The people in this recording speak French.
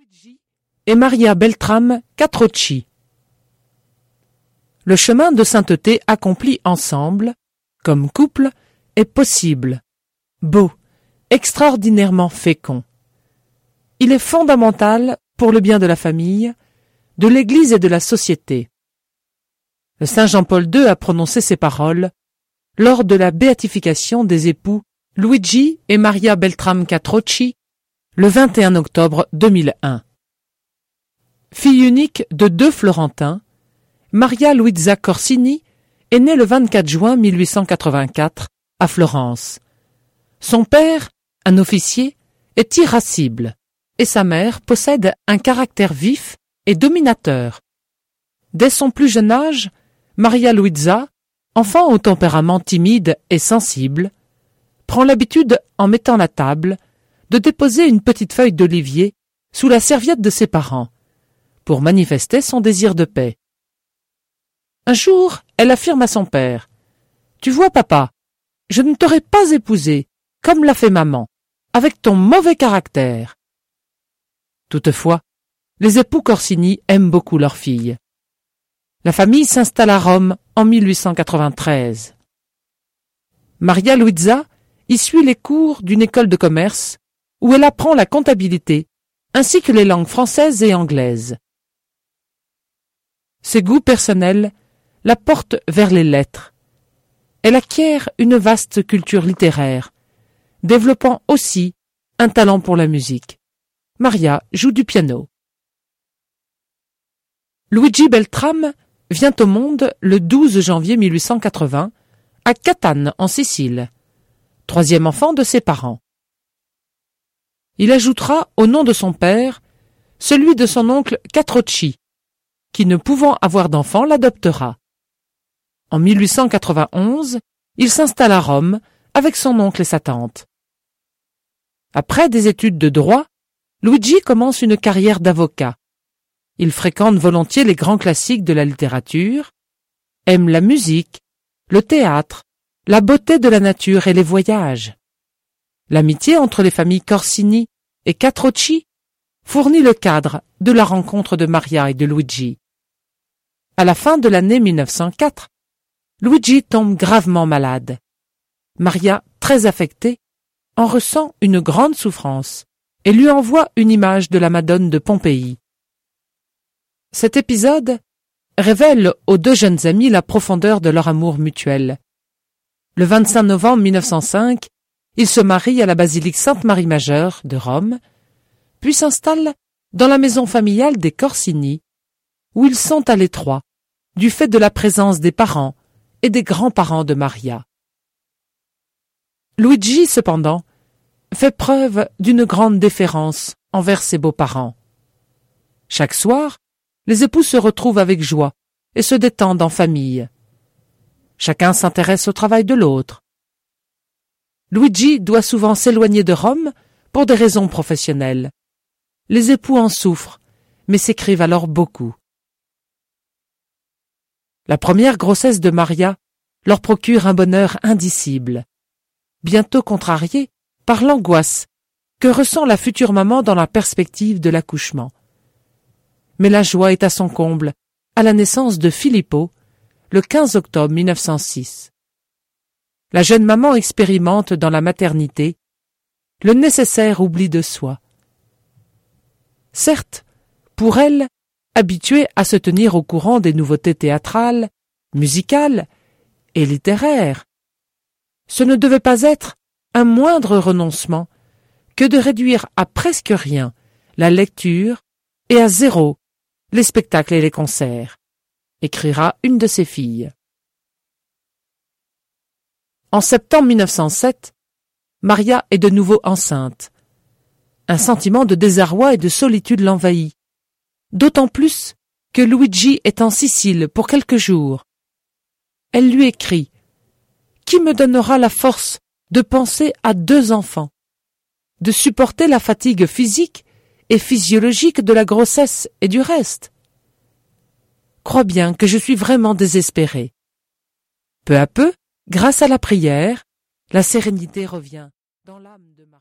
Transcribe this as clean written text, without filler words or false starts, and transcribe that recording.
Luigi et Maria Beltrame Catrocci. Le chemin de sainteté accompli ensemble, comme couple, est possible, beau, extraordinairement fécond. Il est fondamental pour le bien de la famille, de l'Église et de la société. Le Saint Jean-Paul II a prononcé ces paroles lors de la béatification des époux Luigi et Maria Beltrame Catrocci le 21 octobre 2001. Fille unique de deux Florentins, Maria Luisa Corsini est née le 24 juin 1884 à Florence. Son père, un officier, est irascible et sa mère possède un caractère vif et dominateur. Dès son plus jeune âge, Maria Luisa, enfant au tempérament timide et sensible, prend l'habitude, en mettant la table, de déposer une petite feuille d'olivier sous la serviette de ses parents, pour manifester son désir de paix. Un jour, elle affirme à son père « Tu vois, papa, je ne t'aurais pas épousé, comme l'a fait maman, avec ton mauvais caractère. » Toutefois, les époux Corsini aiment beaucoup leur fille. La famille s'installe à Rome en 1893. Maria Luisa y suit les cours d'une école de commerce où elle apprend la comptabilité ainsi que les langues françaises et anglaises. Ses goûts personnels la portent vers les lettres. Elle acquiert une vaste culture littéraire, développant aussi un talent pour la musique. Maria joue du piano. Luigi Beltrame vient au monde le 12 janvier 1880 à Catane, en Sicile, troisième enfant de ses parents. Il ajoutera au nom de son père celui de son oncle Catrocci, qui, ne pouvant avoir d'enfant, l'adoptera. En 1891, il s'installe à Rome avec son oncle et sa tante. Après des études de droit, Luigi commence une carrière d'avocat. Il fréquente volontiers les grands classiques de la littérature, aime la musique, le théâtre, la beauté de la nature et les voyages. L'amitié entre les familles Corsini et Catrocci fournit le cadre de la rencontre de Maria et de Luigi. À la fin de l'année 1904, Luigi tombe gravement malade. Maria, très affectée, en ressent une grande souffrance et lui envoie une image de la Madone de Pompéi. Cet épisode révèle aux deux jeunes amis la profondeur de leur amour mutuel. Le 25 novembre 1905, ils se marient à la basilique Sainte-Marie Majeure de Rome, puis s'installent dans la maison familiale des Corsini, où ils sont à l'étroit, du fait de la présence des parents et des grands-parents de Maria. Luigi, cependant, fait preuve d'une grande déférence envers ses beaux-parents. Chaque soir, les époux se retrouvent avec joie et se détendent en famille. Chacun s'intéresse au travail de l'autre. Luigi doit souvent s'éloigner de Rome pour des raisons professionnelles. Les époux en souffrent, mais s'écrivent alors beaucoup. La première grossesse de Maria leur procure un bonheur indicible, bientôt contrarié par l'angoisse que ressent la future maman dans la perspective de l'accouchement. Mais la joie est à son comble à la naissance de Filippo, le 15 octobre 1906. La jeune maman expérimente dans la maternité le nécessaire oubli de soi. Certes, pour elle, habituée à se tenir au courant des nouveautés théâtrales, musicales et littéraires, ce ne devait pas être un moindre renoncement que de réduire à presque rien la lecture et à zéro les spectacles et les concerts, écrira une de ses filles. En septembre 1907, Maria est de nouveau enceinte. Un sentiment de désarroi et de solitude l'envahit, d'autant plus que Luigi est en Sicile pour quelques jours. Elle lui écrit « Qui me donnera la force de penser à deux enfants, de supporter la fatigue physique et physiologique de la grossesse et du reste? Crois bien que je suis vraiment désespérée. » Peu à peu, grâce à la prière, la sérénité revient dans l'âme de Maria.